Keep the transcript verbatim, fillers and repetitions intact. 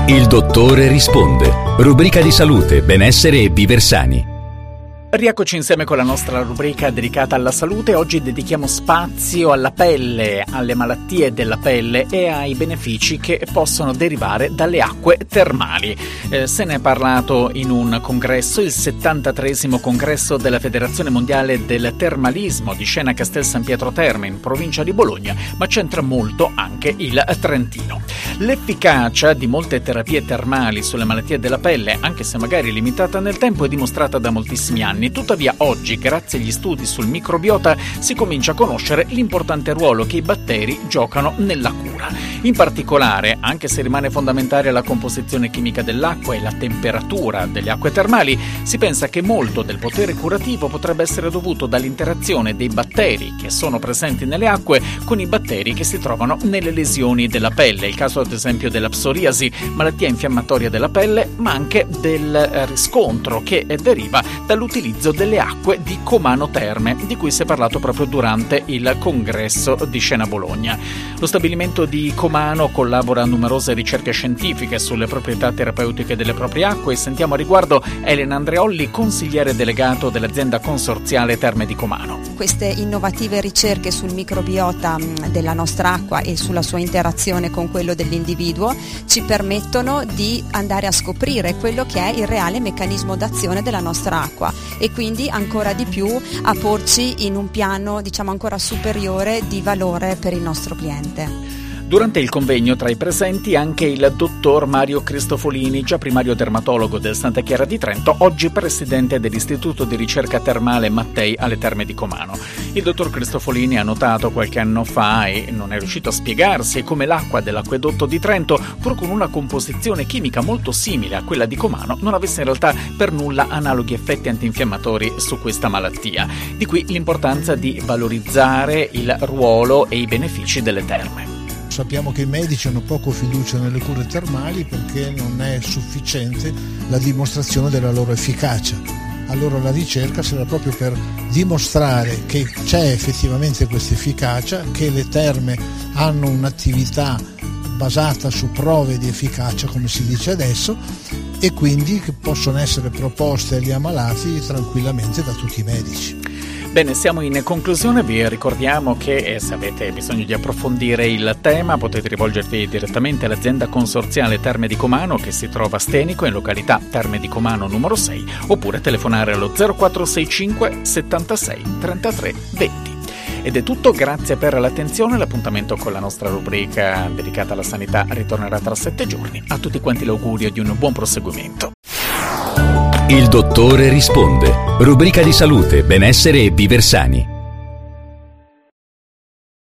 Il dottore risponde. Rubrica di salute, benessere e viver sani. Rieccoci insieme con la nostra rubrica dedicata alla salute. Oggi dedichiamo spazio alla pelle, alle malattie della pelle e ai benefici che possono derivare dalle acque termali. Eh, se ne è parlato in un congresso, il settantatreesimo congresso della Federazione Mondiale del Termalismo di Scena Castel San Pietro Terme in provincia di Bologna, ma c'entra molto anche il Trentino. L'efficacia di molte terapie termali sulle malattie della pelle, anche se magari limitata nel tempo, è dimostrata da moltissimi anni. Tuttavia oggi, grazie agli studi sul microbiota, si comincia a conoscere l'importante ruolo che i batteri giocano nella cura. In particolare, anche se rimane fondamentale la composizione chimica dell'acqua e la temperatura delle acque termali, si pensa che molto del potere curativo potrebbe essere dovuto dall'interazione dei batteri che sono presenti nelle acque con i batteri che si trovano nelle lesioni della pelle. Il caso ad esempio della psoriasi, malattia infiammatoria della pelle, ma anche del riscontro che deriva dall'utilizzo delle acque di Comano Terme, di cui si è parlato proprio durante il congresso di Scena Bologna. Lo stabilimento di Comano collabora a numerose ricerche scientifiche sulle proprietà terapeutiche delle proprie acque e sentiamo a riguardo Elena Andreolli, consigliere delegato dell'azienda consorziale Terme di Comano. Queste innovative ricerche sul microbiota della nostra acqua e sulla sua interazione con quello dell'individuo ci permettono di andare a scoprire quello che è il reale meccanismo d'azione della nostra acqua e quindi ancora di più a porci in un piano, diciamo, ancora superiore di valore per il nostro cliente. Durante il convegno tra i presenti anche il dottor Mario Cristofolini, già primario dermatologo del Santa Chiara di Trento, oggi presidente dell'Istituto di Ricerca Termale Mattei alle Terme di Comano. Il dottor Cristofolini ha notato qualche anno fa, e non è riuscito a spiegarsi, come l'acqua dell'acquedotto di Trento, pur con una composizione chimica molto simile a quella di Comano, non avesse in realtà per nulla analoghi effetti antinfiammatori su questa malattia. Di qui l'importanza di valorizzare il ruolo e i benefici delle terme. Sappiamo che i medici hanno poco fiducia nelle cure termali perché non è sufficiente la dimostrazione della loro efficacia. Allora la ricerca sarà proprio per dimostrare che c'è effettivamente questa efficacia, che le terme hanno un'attività basata su prove di efficacia, come si dice adesso, e quindi che possono essere proposte agli ammalati tranquillamente da tutti i medici. Bene, siamo in conclusione, vi ricordiamo che eh, se avete bisogno di approfondire il tema potete rivolgervi direttamente all'azienda consorziale Terme di Comano che si trova a Stenico in località Terme di Comano numero sei oppure telefonare allo zero quattro sei cinque settantasei trentatré venti. Ed è tutto, grazie per l'attenzione, l'appuntamento con la nostra rubrica dedicata alla sanità ritornerà tra sette giorni. A tutti quanti l'augurio di un buon proseguimento. Il dottore risponde. Rubrica di salute, benessere e viver sani.